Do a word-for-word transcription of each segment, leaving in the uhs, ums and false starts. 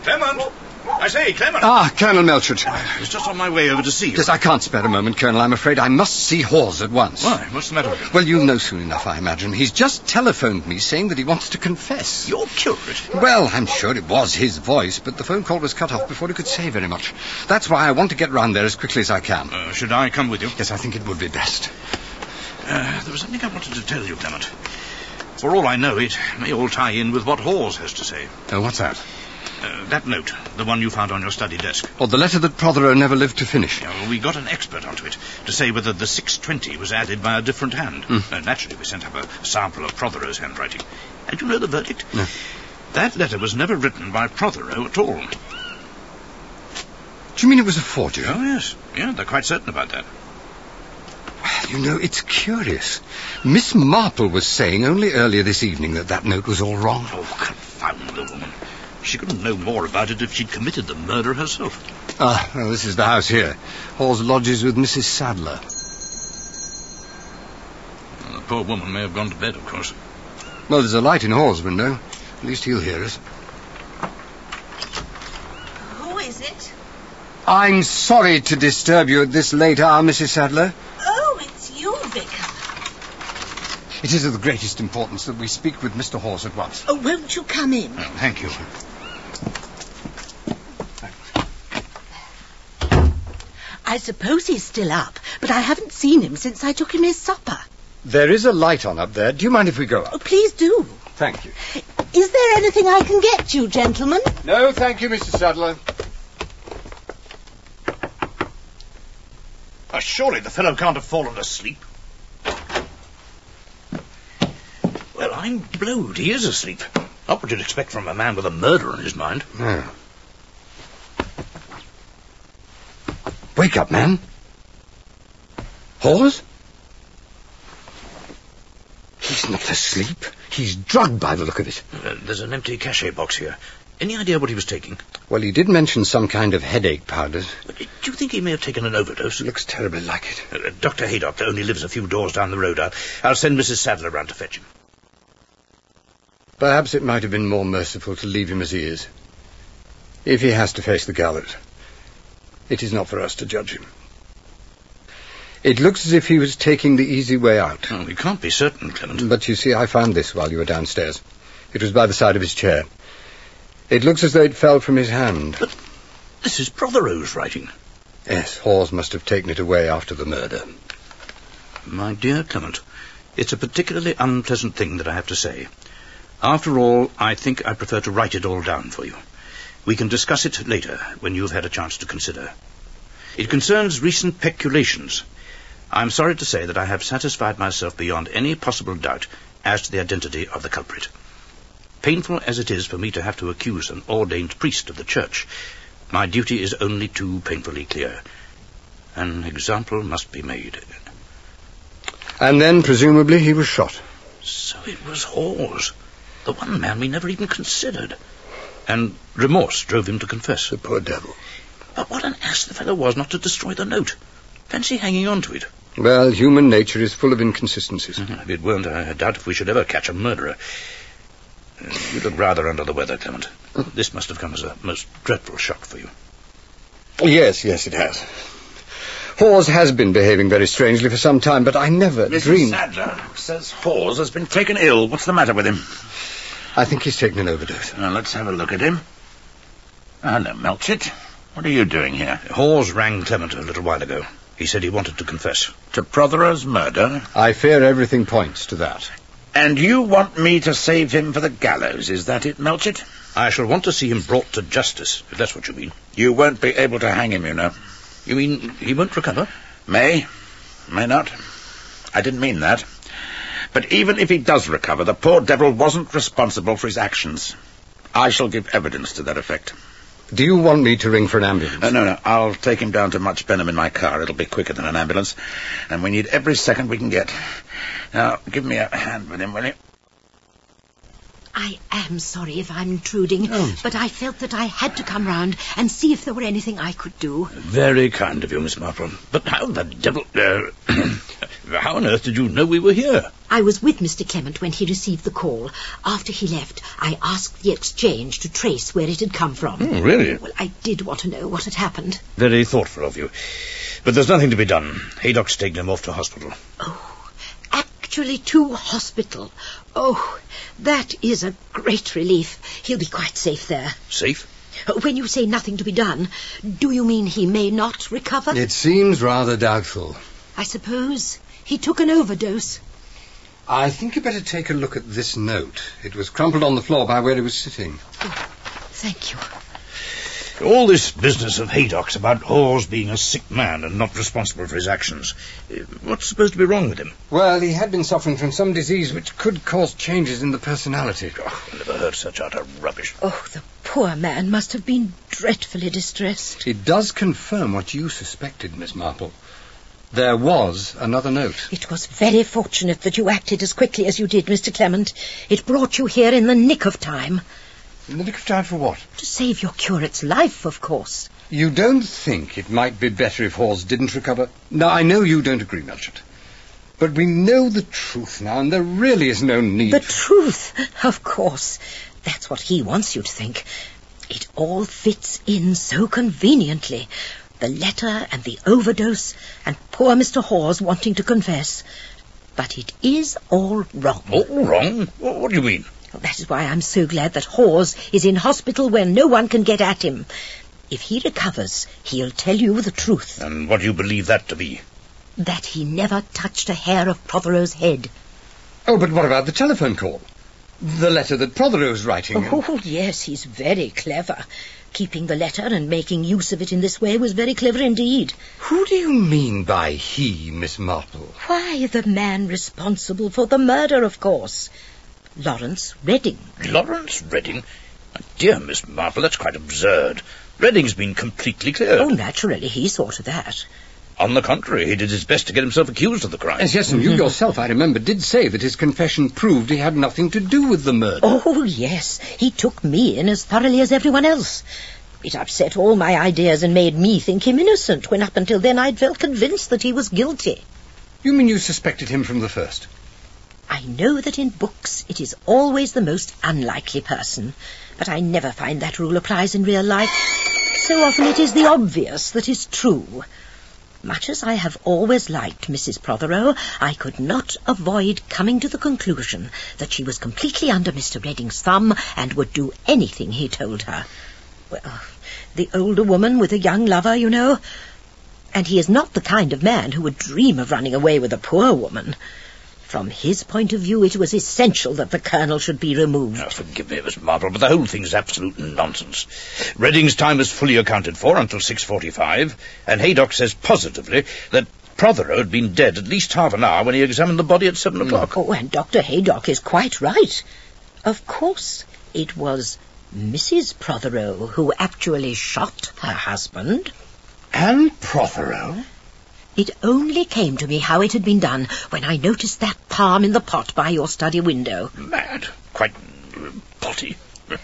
Clement! I say, Clement! Ah, Colonel Melchett. I was just on my way over to see you. Yes, I can't spare a moment, Colonel. I'm afraid I must see Hawes at once. Why? What's the matter with him? Well, you'll know soon enough, I imagine. He's just telephoned me saying that he wants to confess. Your curate? Well, I'm sure it was his voice, but the phone call was cut off before he could say very much. That's why I want to get round there as quickly as I can. Uh, should I come with you? Yes, I think it would be best. Uh, there was something I wanted to tell you, Clement. For all I know, it may all tie in with what Hawes has to say. Oh, what's that? Uh, that note, the one you found on your study desk. Or the letter that Prothero never lived to finish. Yeah, well, we got an expert onto it to say whether the six twenty was added by a different hand. Mm. Uh, naturally, we sent up a sample of Prothero's handwriting. And you know the verdict? No. That letter was never written by Prothero at all. Do you mean it was a forgery? Oh, yes. Yeah, they're quite certain about that. Well, you know, it's curious. Miss Marple was saying only earlier this evening that that note was all wrong. Oh, confound the woman. She couldn't know more about it if she'd committed the murder herself. Ah, well, this is the house here. Hawes lodges with Missus Sadler. Well, the poor woman may have gone to bed, of course. Well, there's a light in Hawes' window. At least he'll hear us. Who is it? I'm sorry to disturb you at this late hour, Missus Sadler. Oh, it's you, Vicar. It is of the greatest importance that we speak with Mister Hawes at once. Oh, won't you come in? Oh, thank you. I suppose he's still up, but I haven't seen him since I took him his supper. There is a light on up there. Do you mind if we go up? Oh, please do. Thank you. Is there anything I can get you, gentlemen? No, thank you, Mister Sadler. Oh, surely the fellow can't have fallen asleep. Well, I'm blowed. He is asleep. Not what you'd expect from a man with a murder on his mind. No. Wake up, man. Hawes? He's not asleep. He's drugged by the look of it. Uh, there's an empty cachet box here. Any idea what he was taking? Well, he did mention some kind of headache powders. But do you think he may have taken an overdose? It looks terribly like it. Uh, Doctor Haydock only lives a few doors down the road. I'll, I'll send Missus Sadler round to fetch him. Perhaps it might have been more merciful to leave him as he is. If he has to face the gallows, it is not for us to judge him. It looks as if he was taking the easy way out. Oh, we can't be certain, Clement. But you see, I found this while you were downstairs. It was by the side of his chair. It looks as though it fell from his hand. But this is Prothero's writing. Yes, Hawes must have taken it away after the murder. My dear Clement, it's a particularly unpleasant thing that I have to say. After all, I think I prefer to write it all down for you. We can discuss it later, when you've had a chance to consider. It concerns recent peculations. I'm sorry to say that I have satisfied myself beyond any possible doubt as to the identity of the culprit. Painful as it is for me to have to accuse an ordained priest of the church, my duty is only too painfully clear. An example must be made. And then, presumably, he was shot. So it was Hawes, the one man we never even considered. And remorse drove him to confess. The poor devil. But what an ass the fellow was not to destroy the note. Fancy hanging on to it. Well, human nature is full of inconsistencies. Mm-hmm. If it weren't, I doubt if we should ever catch a murderer. Uh, you look rather under the weather, Clement. This must have come as a most dreadful shock for you. Yes, yes, it has. Hawes has been behaving very strangely for some time, but I never Missus dreamed... Sadler says Hawes has been taken ill. What's the matter with him? I think he's taken an overdose. Now, let's have a look at him. Hello, Melchett. What are you doing here? Hawes rang Clement a little while ago. He said he wanted to confess. To Prothero's murder? I fear everything points to that. And you want me to save him for the gallows, is that it, Melchett? I shall want to see him brought to justice, if that's what you mean. You won't be able to hang him, you know. You mean he won't recover? May, may not. I didn't mean that. But even if he does recover, the poor devil wasn't responsible for his actions. I shall give evidence to that effect. Do you want me to ring for an ambulance? Uh, no, no, I'll take him down to Much Benham in my car. It'll be quicker than an ambulance. And we need every second we can get. Now, give me a hand with him, will you? I am sorry if I'm intruding, Oh. but I felt that I had to come round and see if there were anything I could do. Very kind of you, Miss Marple. But how the devil... Uh, how on earth did you know we were here? I was with Mister Clement when he received the call. After he left, I asked the exchange to trace where it had come from. Oh, really? Well, I did want to know what had happened. Very thoughtful of you. But there's nothing to be done. Haydock's taken him off to hospital. Oh, actually to hospital. Oh, that is a great relief. He'll be quite safe there. Safe? When you say nothing to be done, do you mean he may not recover? It seems rather doubtful. I suppose he took an overdose. I think you better take a look at this note. It was crumpled on the floor by where he was sitting. Oh, thank you. All this business of Haydock's about Hawes being a sick man and not responsible for his actions. Uh, What's supposed to be wrong with him? Well, he had been suffering from some disease which could cause changes in the personality. Oh, I never heard such utter rubbish. Oh, the poor man must have been dreadfully distressed. It does confirm what you suspected, Miss Marple. There was another note. It was very fortunate that you acted as quickly as you did, Mister Clement. It brought you here in the nick of time. In the nick of time for what? To save your curate's life, of course. You don't think it might be better if Hawes didn't recover? Now, I know you don't agree, Melchett. But we know the truth now, and there really is no need... The truth, of course. That's what he wants you to think. It all fits in so conveniently. The letter and the overdose, and poor Mister Hawes wanting to confess. But it is all wrong. All wrong? What, what do you mean? Well, that is why I'm so glad that Hawes is in hospital where no one can get at him. If he recovers, he'll tell you the truth. And what do you believe that to be? That he never touched a hair of Protheroe's head. Oh, but what about the telephone call? The letter that Prothero was writing? Oh, yes, he's very clever. Keeping the letter and making use of it in this way was very clever indeed. Who do you mean by he, Miss Marple? Why, the man responsible for the murder, of course. Lawrence Redding. Lawrence Redding? My dear Miss Marple, that's quite absurd. Redding's been completely cleared. Oh, naturally, he saw to that. On the contrary, he did his best to get himself accused of the crime. Yes, yes, and you yourself, I remember, did say that his confession proved he had nothing to do with the murder. Oh, yes, he took me in as thoroughly as everyone else. It upset all my ideas and made me think him innocent, when up until then I'd felt convinced that he was guilty. You mean you suspected him from the first? I know that in books it is always the most unlikely person, but I never find that rule applies in real life. So often it is the obvious that is true. Much as I have always liked Missus Prothero, I could not avoid coming to the conclusion that she was completely under Mister Redding's thumb and would do anything he told her. Well, the older woman with a young lover, you know. And he is not the kind of man who would dream of running away with a poor woman. From his point of view, it was essential that the Colonel should be removed. Oh, forgive me, Miss Marple, but the whole thing's absolute nonsense. Redding's time is fully accounted for until six forty-five, and Haydock says positively that Prothero had been dead at least half an hour when he examined the body at seven o'clock. Oh, and Doctor Haydock is quite right. Of course, it was Missus Prothero who actually shot her husband. And Prothero? It only came to me how it had been done when I noticed that palm in the pot by your study window. Mad. Quite uh, potty.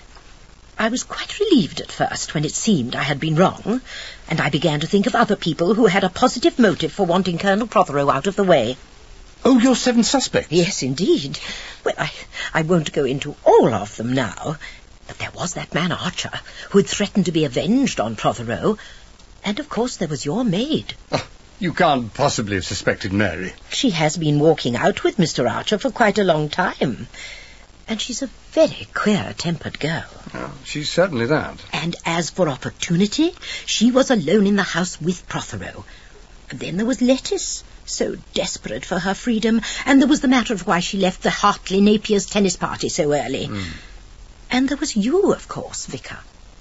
I was quite relieved at first when it seemed I had been wrong, and I began to think of other people who had a positive motive for wanting Colonel Prothero out of the way. Oh, your seven suspects? Yes, indeed. Well, I, I won't go into all of them now, but there was that man Archer, who had threatened to be avenged on Prothero, and of course there was your maid. Oh, you can't possibly have suspected Mary. She has been walking out with Mister Archer for quite a long time, and she's a very queer-tempered girl. Oh, she's certainly that. And as for opportunity, she was alone in the house with Prothero. And then there was Lettice, so desperate for her freedom, and there was the matter of why she left the Hartley Napier's tennis party so early. Mm. And there was you, of course, Vicar.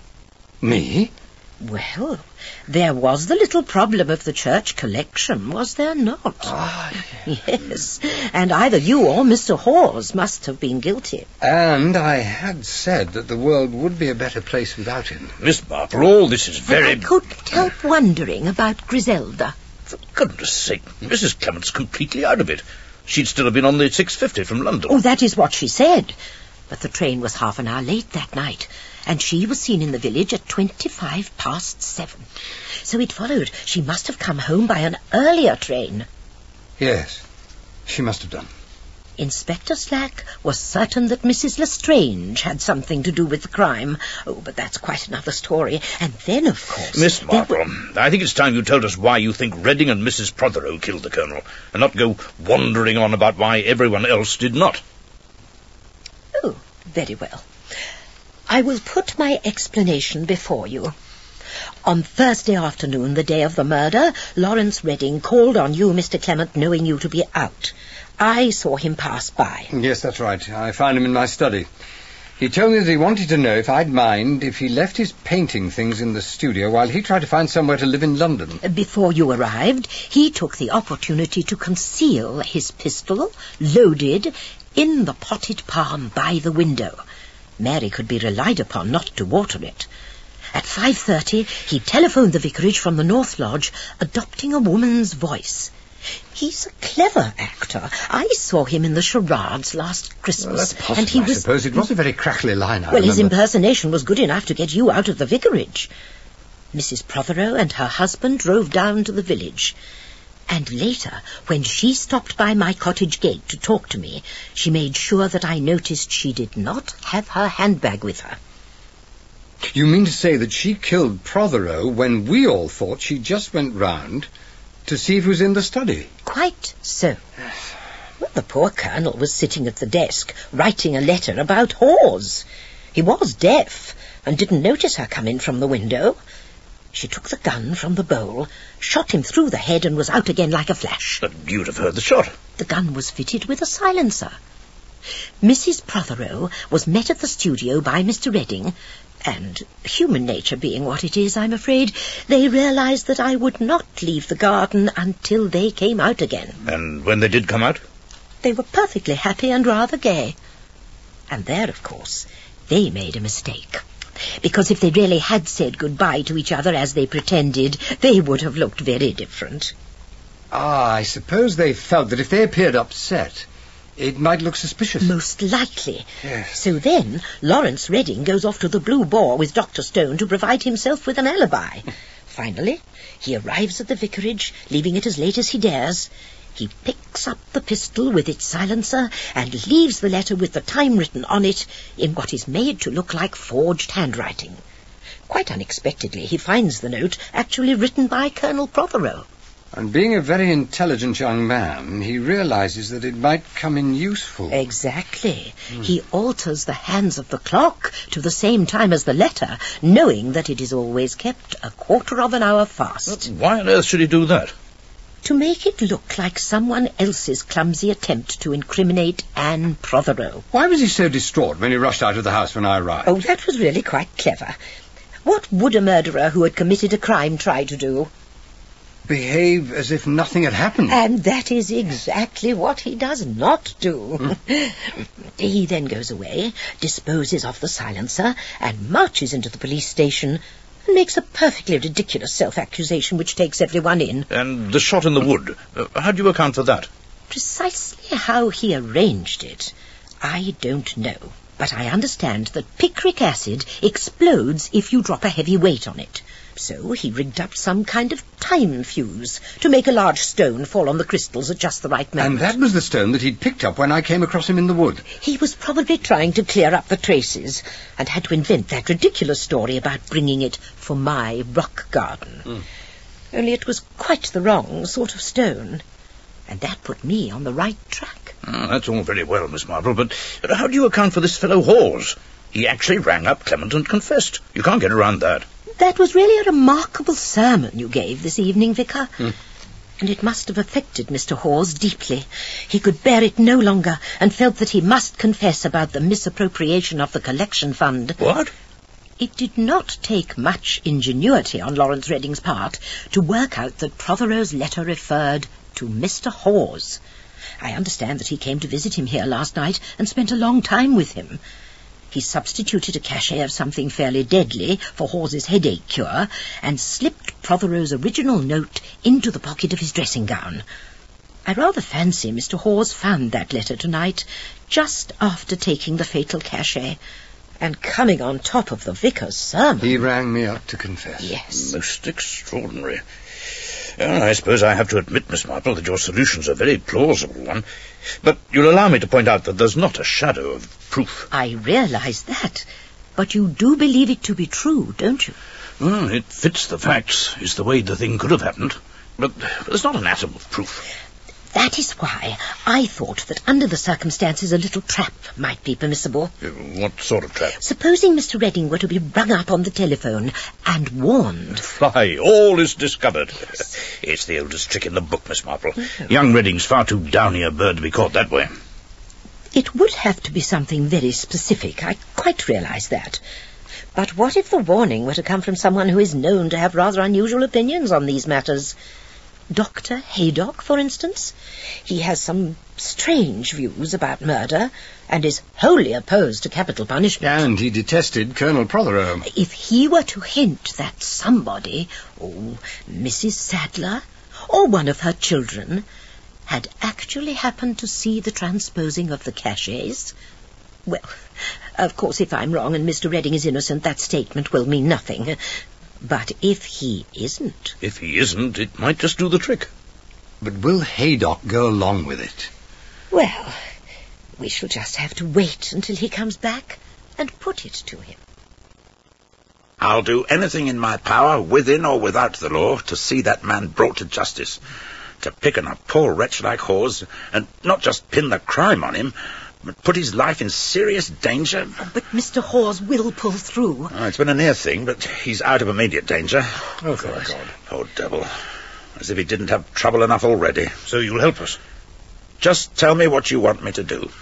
Me? Well, there was the little problem of the church collection, was there not? Ah, yes, and either you or Mister Hawes must have been guilty. And I had said that the world would be a better place without him. Miss Marple, all this is very... And I couldn't help wondering about Griselda. For goodness sake, Missus Clement's completely out of it. She'd still have been on the six fifty from London. Oh, that is what she said. But the train was half an hour late that night, and she was seen in the village at twenty-five past seven. So it followed she must have come home by an earlier train. Yes, she must have done. Inspector Slack was certain that Missus Lestrange had something to do with the crime. Oh, but that's quite another story. And then, of course... Miss Marple, were... I think it's time you told us why you think Redding and Missus Prothero killed the Colonel, and not go wandering on about why everyone else did not. Oh, very well. I will put my explanation before you. On Thursday afternoon, the day of the murder, Lawrence Redding called on you, Mister Clement, knowing you to be out. I saw him pass by. Yes, that's right. I found him in my study. He told me that he wanted to know if I'd mind if he left his painting things in the studio while he tried to find somewhere to live in London. Before you arrived, he took the opportunity to conceal his pistol, loaded, in the potted palm by the window. Mary could be relied upon not to water it. At five thirty, he telephoned the vicarage from the North Lodge, adopting a woman's voice. He's a clever actor. I saw him in the charades last Christmas. Well, that's possible, and he I was... suppose. It was a very crackly line, I Well, his remember. impersonation was good enough to get you out of the vicarage. Missus Prothero and her husband drove down to the village. And later, when she stopped by my cottage gate to talk to me, she made sure that I noticed she did not have her handbag with her. You mean to say that she killed Prothero when we all thought she just went round to see if he was in the study? Quite so. Well, the poor Colonel was sitting at the desk, writing a letter about Hawes. He was deaf, and didn't notice her come in from the window. She took the gun from the bowl, shot him through the head, and was out again like a flash. But you'd have heard the shot. The gun was fitted with a silencer. Missus Prothero was met at the studio by Mister Redding, and, human nature being what it is, I'm afraid, they realized that I would not leave the garden until they came out again. And when they did come out? They were perfectly happy and rather gay. And there, of course, they made a mistake. Because if they really had said goodbye to each other as they pretended, they would have looked very different. Ah, I suppose they felt that if they appeared upset, it might look suspicious. Most likely. Yes. So then, Lawrence Redding goes off to the Blue Boar with Doctor Stone to provide himself with an alibi. Finally, he arrives at the vicarage, leaving it as late as he dares. He picks up the pistol with its silencer and leaves the letter with the time written on it in what is made to look like forged handwriting. Quite unexpectedly, he finds the note actually written by Colonel Prothero. And being a very intelligent young man, he realizes that it might come in useful. Exactly. Hmm. He alters the hands of the clock to the same time as the letter, knowing that it is always kept a quarter of an hour fast. Why on earth should he do that? To make it look like someone else's clumsy attempt to incriminate Anne Prothero. Why was he so distraught when he rushed out of the house when I arrived? Oh, that was really quite clever. What would a murderer who had committed a crime try to do? Behave as if nothing had happened. And that is exactly what he does not do. Hmm? He then goes away, disposes of the silencer, and marches into the police station and makes a perfectly ridiculous self-accusation which takes everyone in. And the shot in the wood, uh, how do you account for that? Precisely how he arranged it, I don't know. But I understand that picric acid explodes if you drop a heavy weight on it. So he rigged up some kind of time fuse to make a large stone fall on the crystals at just the right moment. And that was the stone that he'd picked up when I came across him in the wood. He was probably trying to clear up the traces and had to invent that ridiculous story about bringing it for my rock garden. Mm. Only it was quite the wrong sort of stone. And that put me on the right track. Oh, that's all very well, Miss Marple, but how do you account for this fellow Hawes? He actually rang up Clement and confessed. You can't get around that. That was really a remarkable sermon you gave this evening, Vicar. Mm. And it must have affected Mister Hawes deeply. He could bear it no longer and felt that he must confess about the misappropriation of the collection fund. What? It did not take much ingenuity on Lawrence Redding's part to work out that Prothero's letter referred to Mister Hawes. I understand that he came to visit him here last night and spent a long time with him. He substituted a cachet of something fairly deadly for Hawes's headache cure and slipped Prothero's original note into the pocket of his dressing gown. I rather fancy Mister Hawes found that letter tonight, just after taking the fatal cachet, and coming on top of the vicar's sermon. He rang me up to confess. Yes. Most extraordinary. Well, I suppose I have to admit, Miss Marple, that your solution's a very plausible one. But you'll allow me to point out that there's not a shadow of proof. I realise that. But you do believe it to be true, don't you? Well, it fits the facts. It's the way the thing could have happened. But there's not an atom of proof. That is why I thought that under the circumstances a little trap might be permissible. Uh, What sort of trap? Supposing Mister Redding were to be rung up on the telephone and warned. Fly, all is discovered. It's the oldest trick in the book, Miss Marple. Mm-hmm. Young Redding's far too downy a bird to be caught that way. It would have to be something very specific. I quite realise that. But what if the warning were to come from someone who is known to have rather unusual opinions on these matters? Doctor Haydock, for instance. He has some strange views about murder and is wholly opposed to capital punishment. And he detested Colonel Prothero. If he were to hint that somebody, oh, Missus Sadler, or one of her children, had actually happened to see the transposing of the cachets, well, of course, if I'm wrong and Mister Redding is innocent, that statement will mean nothing. But if he isn't... If he isn't, it might just do the trick. But will Haydock go along with it? Well, we shall just have to wait until he comes back and put it to him. I'll do anything in my power, within or without the law, to see that man brought to justice. To pick on a poor wretch like Hawes, and not just pin the crime on him, but put his life in serious danger. But Mister Hawes will pull through. Oh, it's been a near thing, but he's out of immediate danger. Oh, God. God. Poor devil. As if he didn't have trouble enough already. So you'll help us? Just tell me what you want me to do.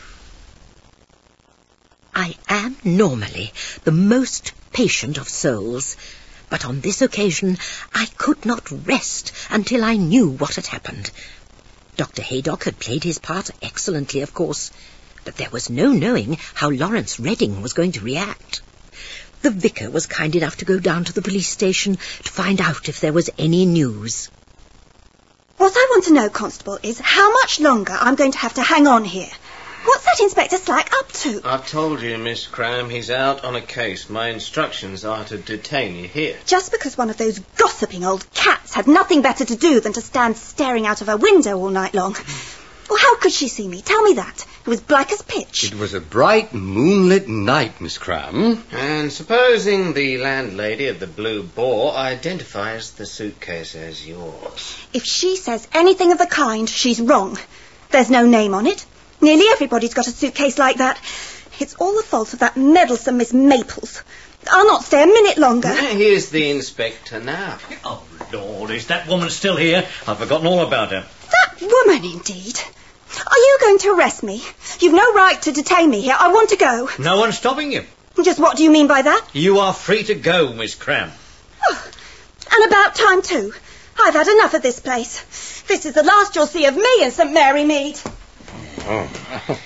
I am normally the most patient of souls, but on this occasion I could not rest until I knew what had happened. Doctor Haydock had played his part excellently, of course, but there was no knowing how Lawrence Redding was going to react. The vicar was kind enough to go down to the police station to find out if there was any news. What I want to know, Constable, is how much longer I'm going to have to hang on here. What's that Inspector Slack up to? I've told you, Miss Cram, he's out on a case. My instructions are to detain you here. Just because one of those gossiping old cats had nothing better to do than to stand staring out of her window all night long. Well, how could she see me? Tell me that. It was black as pitch. It was a bright, moonlit night, Miss Cram. And supposing the landlady of the Blue Boar identifies the suitcase as yours. If she says anything of the kind, she's wrong. There's no name on it. Nearly everybody's got a suitcase like that. It's all the fault of that meddlesome Miss Maples. I'll not stay a minute longer. Here's the inspector now. Oh, Lord, is that woman still here? I've forgotten all about her. That woman, indeed. Are you going to arrest me? You've no right to detain me here. I want to go. No one's stopping you. Just what do you mean by that? You are free to go, Miss Cram. Oh, and about time, too. I've had enough of this place. This is the last you'll see of me in St Mary Mead. Oh.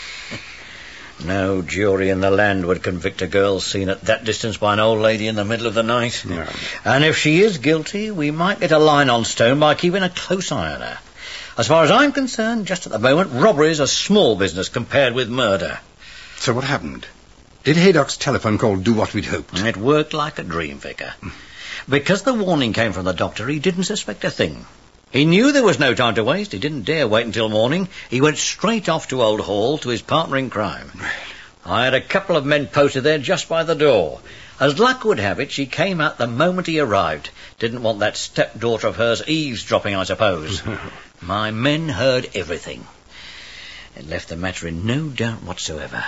No jury in the land would convict a girl seen at that distance by an old lady in the middle of the night. No. And if she is guilty, we might get a line on stone by keeping a close eye on her. As far as I'm concerned, just at the moment, robbery is a small business compared with murder. So what happened? Did Haydock's telephone call do what we'd hoped? It worked like a dream, Vicar. Because the warning came from the doctor, he didn't suspect a thing. He knew there was no time to waste. He didn't dare wait until morning. He went straight off to Old Hall to his partner in crime. I had a couple of men posted there just by the door. As luck would have it, she came out the moment he arrived. Didn't want that stepdaughter of hers eavesdropping, I suppose. My men heard everything. It left the matter in no doubt whatsoever.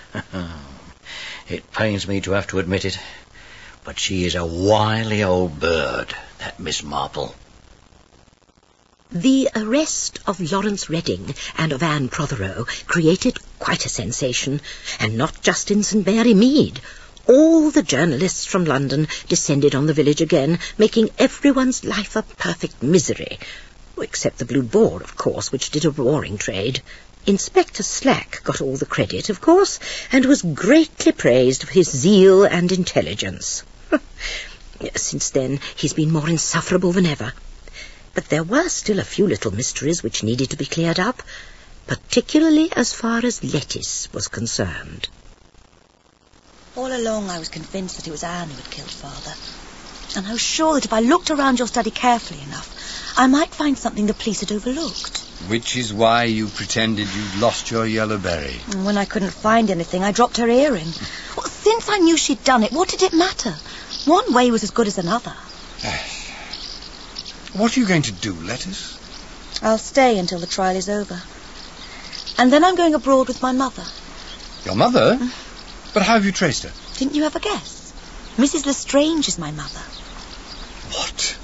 It pains me to have to admit it, but she is a wily old bird, that Miss Marple. The arrest of Lawrence Redding and of Anne Prothero created quite a sensation, and not just in St Mary Mead. All the journalists from London descended on the village again, making everyone's life a perfect misery. Except the Blue Boar, of course, which did a roaring trade. Inspector Slack got all the credit, of course, and was greatly praised for his zeal and intelligence. Since then, he's been more insufferable than ever. But there were still a few little mysteries which needed to be cleared up. particularly as far as lettuce was concerned. All along I was convinced that it was Anne who had killed Father. And I was sure that if I looked around your study carefully enough, I might find something the police had overlooked. Which is why you pretended you'd lost your yellow berry. And when I couldn't find anything, I dropped her earring. Well, since I knew she'd done it, what did it matter? One way was as good as another. What are you going to do, Lettuce? I'll stay until the trial is over. And then I'm going abroad with my mother. Your mother? Mm. But how have you traced her? Didn't you have a guess? Missus Lestrange is my mother. What?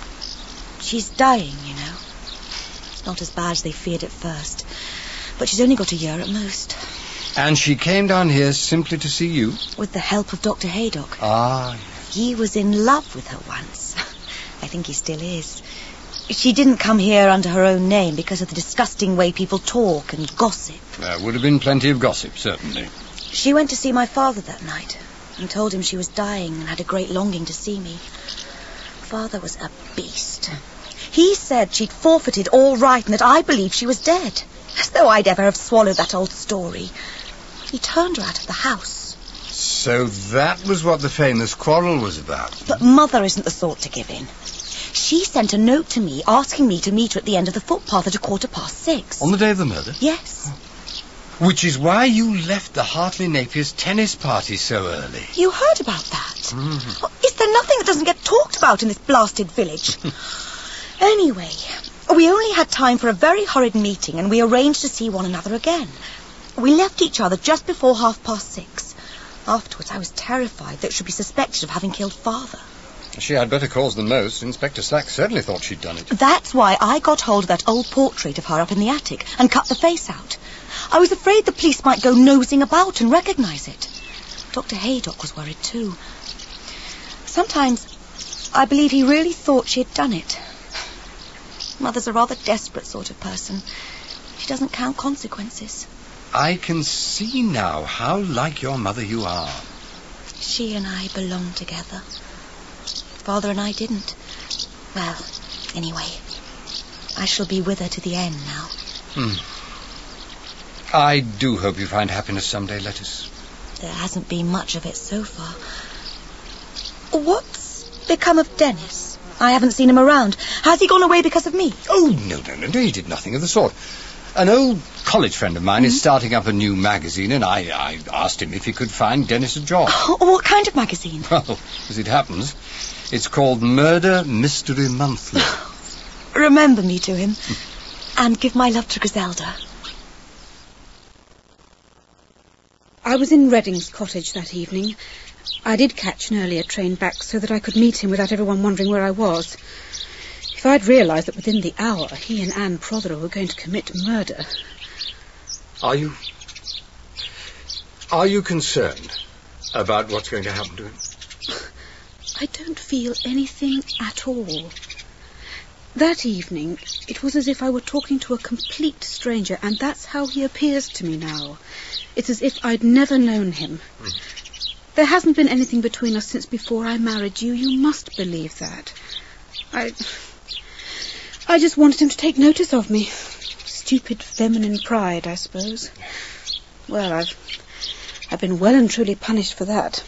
She's dying, you know. It's not as bad as they feared at first. But she's only got a year at most. And she came down here simply to see you? With the help of Doctor Haydock. Ah. He was in love with her once. I think he still is. She didn't come here under her own name because of the disgusting way people talk and gossip. There would have been plenty of gossip, certainly. She went to see my father that night and told him she was dying and had a great longing to see me. Father was a beast. He said she'd forfeited all right and that I believed she was dead. As though I'd ever have swallowed that old story. He turned her out of the house. So that was what the famous quarrel was about. But Mother isn't the sort to give in. She sent a note to me asking me to meet her at the end of the footpath at a quarter past six. On the day of the murder? Yes. Which is why you left the Hartley Napiers tennis party so early. You heard about that? Mm. Well, is there nothing that doesn't get talked about in this blasted village? Anyway, we only had time for a very hurried meeting and we arranged to see one another again. We left each other just before half past six. Afterwards, I was terrified that she should be suspected of having killed Father. She had better cause than most. Inspector Slack certainly thought she'd done it. That's why I got hold of that old portrait of her up in the attic and cut the face out. I was afraid the police might go nosing about and recognise it. Doctor Haydock was worried too. Sometimes I believe he really thought she had done it. Mother's a rather desperate sort of person. She doesn't count consequences. I can see now how like your mother you are. She and I belonged together. Father and I didn't. Well, anyway, I shall be with her to the end now. Hmm. I do hope you find happiness someday, Lettuce. There hasn't been much of it so far. What's become of Dennis? I haven't seen him around. Has he gone away because of me? Oh, no, no, no, no, he did nothing of the sort. An old college friend of mine mm-hmm. is starting up a new magazine, and I, I asked him if he could find Dennis a job. Oh, what kind of magazine? Well, as it happens, it's called Murder Mystery Monthly. Remember me to him, and give my love to Griselda. I was in Redding's cottage that evening. I did catch an earlier train back so that I could meet him without everyone wondering where I was. If I'd realised that within the hour he and Anne Prothero were going to commit murder... Are you... Are you concerned about what's going to happen to him? I don't feel anything at all. That evening, it was as if I were talking to a complete stranger, and that's how he appears to me now. It's as if I'd never known him. Mm. There hasn't been anything between us since before I married you. You must believe that. I... I just wanted him to take notice of me. Stupid feminine pride, I suppose. Well, I've... I've been well and truly punished for that.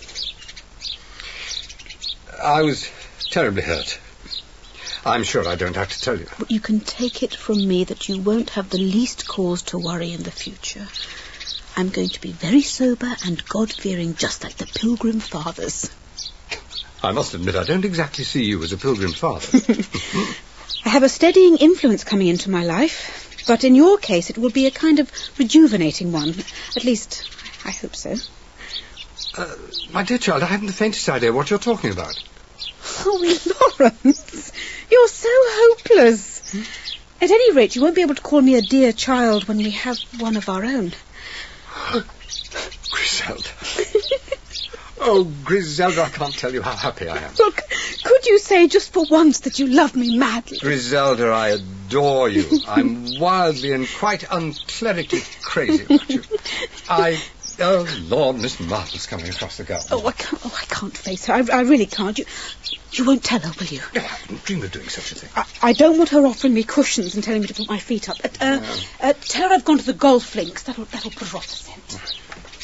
I was terribly hurt. I'm sure I don't have to tell you. But you can take it from me that you won't have the least cause to worry in the future. I'm going to be very sober and God-fearing, just like the Pilgrim Fathers. I must admit, I don't exactly see you as a Pilgrim Father. I have a steadying influence coming into my life, but in your case it will be a kind of rejuvenating one. At least, I hope so. Uh, my dear child, I haven't the faintest idea what you're talking about. Oh, Lawrence, you're so hopeless. At any rate, you won't be able to call me a dear child when we have one of our own. Griselda. Oh, Griselda, I can't tell you how happy I am. Look, could you say just for once that you love me madly? Griselda, I adore you. I'm wildly and quite unclerically crazy about you. I Oh, Lord, Miss Marple's coming across the garden. Oh, I can't, oh, I can't face her. I, I really can't. You, you won't tell her, will you? No, I wouldn't dream of doing such a thing. I, I don't want her offering me cushions and telling me to put my feet up. Uh, uh, No. uh, tell her I've gone to the golf links. That'll, that'll put her off the scent.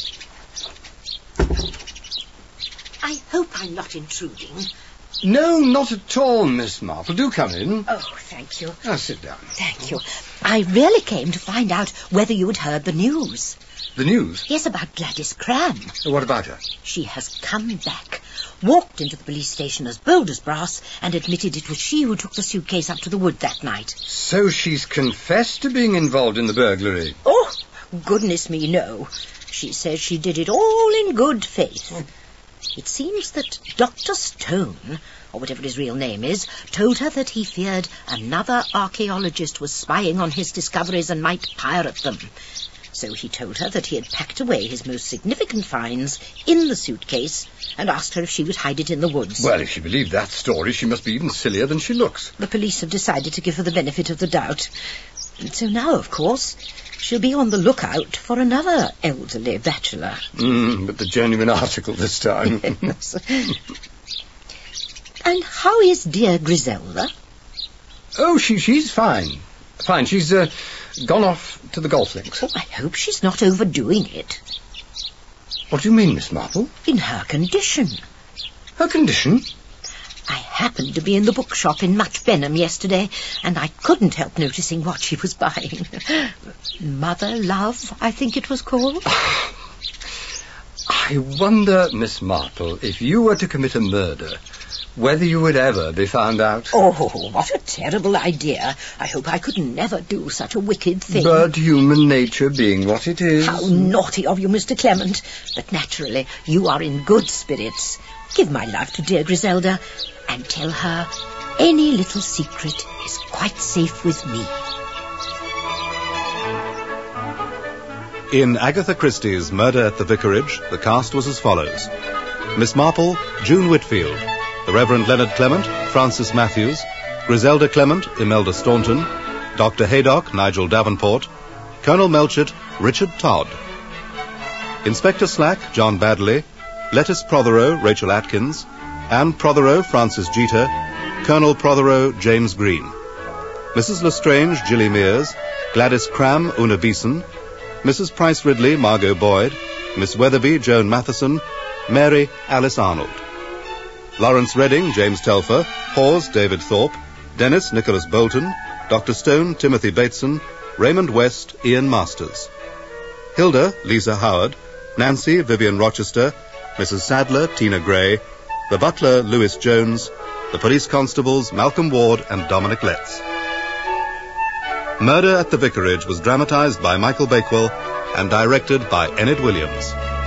I hope I'm not intruding. No, not at all, Miss Marple. Do come in. Oh, thank you. Now, sit down. Thank you. I really came to find out whether you had heard the news. The news? Yes, about Gladys Cram. What about her? She has come back, walked into the police station as bold as brass, and admitted it was she who took the suitcase up to the wood that night. So she's confessed to being involved in the burglary? Oh, goodness me, no. She says she did it all in good faith. Oh. It seems that Doctor Stone, or whatever his real name is, told her that he feared another archaeologist was spying on his discoveries and might pirate them. So he told her that he had packed away his most significant finds in the suitcase and asked her if she would hide it in the woods. Well, if she believed that story, she must be even sillier than she looks. The police have decided to give her the benefit of the doubt. And so now, of course, she'll be on the lookout for another elderly bachelor. Mm, but the genuine article this time. Yes. And how is dear Griselda? Oh, she, she's fine. Fine. She's uh, gone off to the golf links. Oh, I hope she's not overdoing it. What do you mean, Miss Marple? In her condition. Her condition? I happened to be in the bookshop in Much Benham yesterday, and I couldn't help noticing what she was buying. Mother Love, I think it was called. I wonder, Miss Marple, if you were to commit a murder, whether you would ever be found out. Oh, what a terrible idea. I hope I could never do such a wicked thing. But human nature being what it is... How naughty of you, Mister Clement. But naturally, you are in good spirits. Give my love to dear Griselda, and tell her any little secret is quite safe with me. In Agatha Christie's Murder at the Vicarage, the cast was as follows. Miss Marple, June Whitfield. The Reverend Leonard Clement, Francis Matthews. Griselda Clement, Imelda Staunton. Doctor Haydock, Nigel Davenport. Colonel Melchett, Richard Todd. Inspector Slack, John Baddeley. Lettice Prothero, Rachel Atkins. Anne Prothero, Frances Jeter. Colonel Prothero, James Green. Missus Lestrange, Gilly Mears. Gladys Cram, Una Beeson. Missus Price Ridley, Margot Boyd. Miss Weatherby, Joan Matheson. Mary, Alice Arnold. Lawrence Redding, James Telfer. Hawes, David Thorpe. Dennis, Nicholas Bolton. Doctor Stone, Timothy Bateson. Raymond West, Ian Masters. Hilda, Lisa Howard. Nancy, Vivian Rochester. Missus Sadler, Tina Gray. The butler, Lewis Jones. The police constables, Malcolm Ward and Dominic Letts. Murder at the Vicarage was dramatised by Michael Bakewell and directed by Enid Williams.